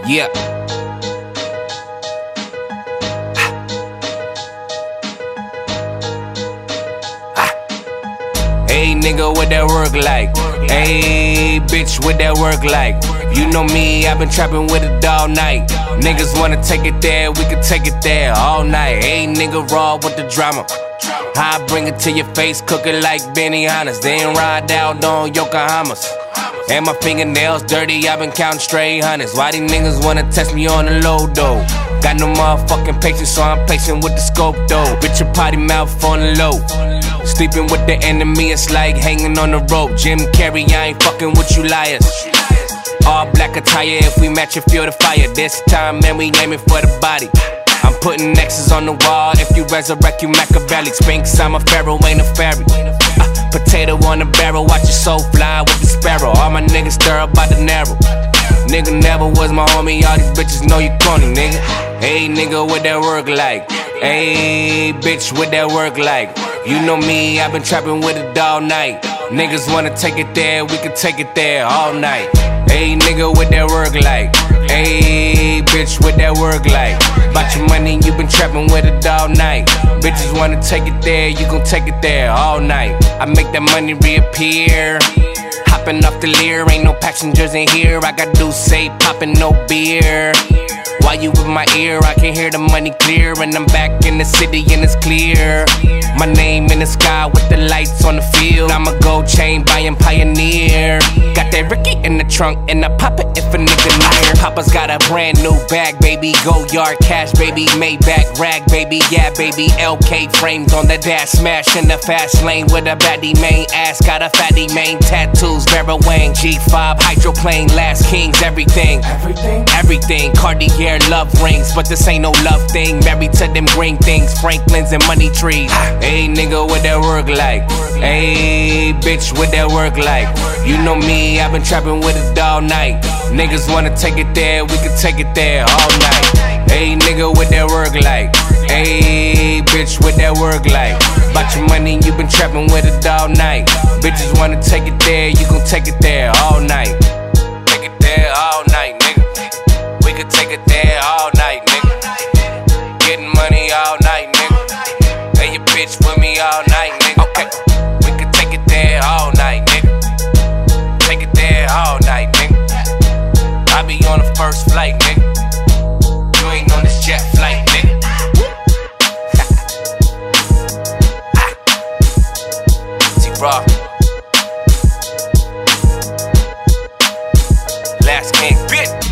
Yeah. Hey nigga, what that work like? Hey bitch, what that work like? You know me, I've been trapping with it all night. Niggas wanna take it there, we can take it there all night. Hey nigga, raw with the drama. I bring it to your face, cook it like Benihana's. Then ride out on Yokohamas. And my fingernails dirty, I've been counting straight hundreds. Why these niggas wanna test me on the low though? Got no motherfucking patience, so I'm patient with the scope though. Bitch, your potty mouth on the low. Sleeping with the enemy, it's like hanging on the rope. Jim Carrey, I ain't fucking with you liars. All black attire, if we match it, feel the fire. This time, man, we aiming for the body. I'm putting X's on the wall, if you resurrect, you Machiavelli. Spinks, I'm a pharaoh, ain't a fairy. Potato on the barrel, watch your soul fly with the sparrow. All my niggas stir up by the narrow. Nigga never was my homie, all these bitches know you corny, nigga. Hey nigga, what that work like? Hey bitch, what that work like? You know me, I've been trapping with it all night. Niggas wanna take it there, we can take it there all night. Hey nigga, what that work like? Hey bitch, what that work like? About your money, you been trapping with it all night. Bitches wanna take it there, you gon' take it there all night. I make that money reappear. Hopping off the Lear, ain't no passengers in here. I got Douce popping, no beer. Why you with my ear? I can hear the money clear. And I'm back in the city and it's clear. My name in the sky with the lights on the field. I'm a gold chain buying Pioneer. Got that Ricky in the trunk and I pop it if a nigga near. Papa's got a brand new bag, baby. Go yard cash, baby. Maybach rag, baby. Yeah, baby. LK frames on the dash. Smash in the fast lane with a baddie main ass. Got a fatty main tattoos. Vera Wang, G5, hydroplane, last kings, everything. Everything. Cartier love rings, but this ain't no love thing. Married to them green things, Franklin's and money trees. Hey nigga, what that work like? Hey bitch, what that work like? You know me, I've been trapping with it all night. Niggas wanna take it there, we can take it there all night. Hey nigga, what that work like? Hey bitch, what that work like? About your money, you been trapping with it all night. Bitches wanna take it there, you gon' take it there all night. Take it there all night, nigga. We could take it there all night, nigga. Getting money all night, nigga. Hey, your bitch with me all night, nigga. Okay, we could take it there all night, nigga. Take it there all night, nigga. I be on the first flight, nigga. You ain't on this jet flight, nigga. T-Raw. Last king, bitch.